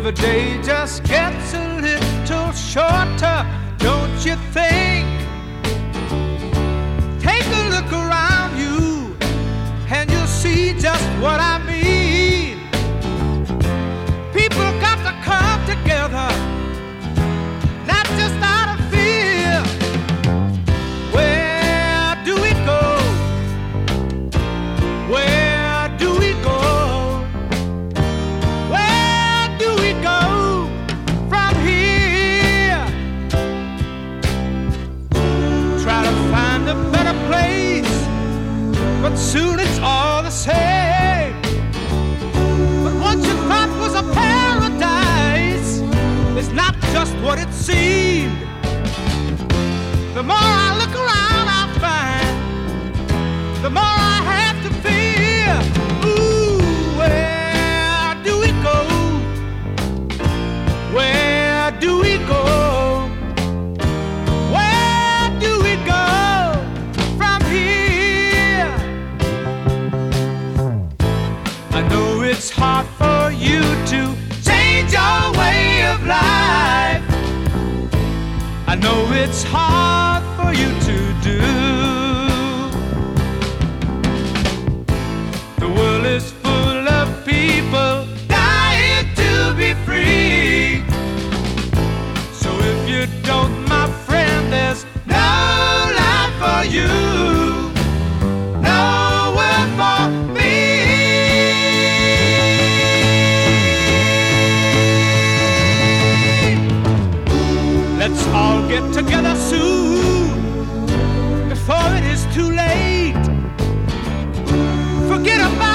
every day just gets a little shorter, don't you think? Take a look around you and you'll see just what I mean. People got to come together, not just out of fear. Where do we go? Where do we go? Where do we go from here? Try to find a better place, but soon it's all the same. But what you thought was a paradise is not just what it seemed. The more I look around, I find the more I have to fear. Ooh, where do we go? Where do we go? Where do we go from here? I know it's hard for you to change your way of life. I know it's hard for you to do. The world is full of people dying to be free. So if you don't, my friend, there's no life for you, nowhere for me. Let's all get together soon before it is too late. Forget about